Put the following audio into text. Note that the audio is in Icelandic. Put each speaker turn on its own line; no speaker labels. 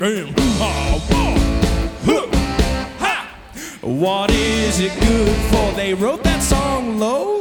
Damn. What is it good for? They wrote that song low.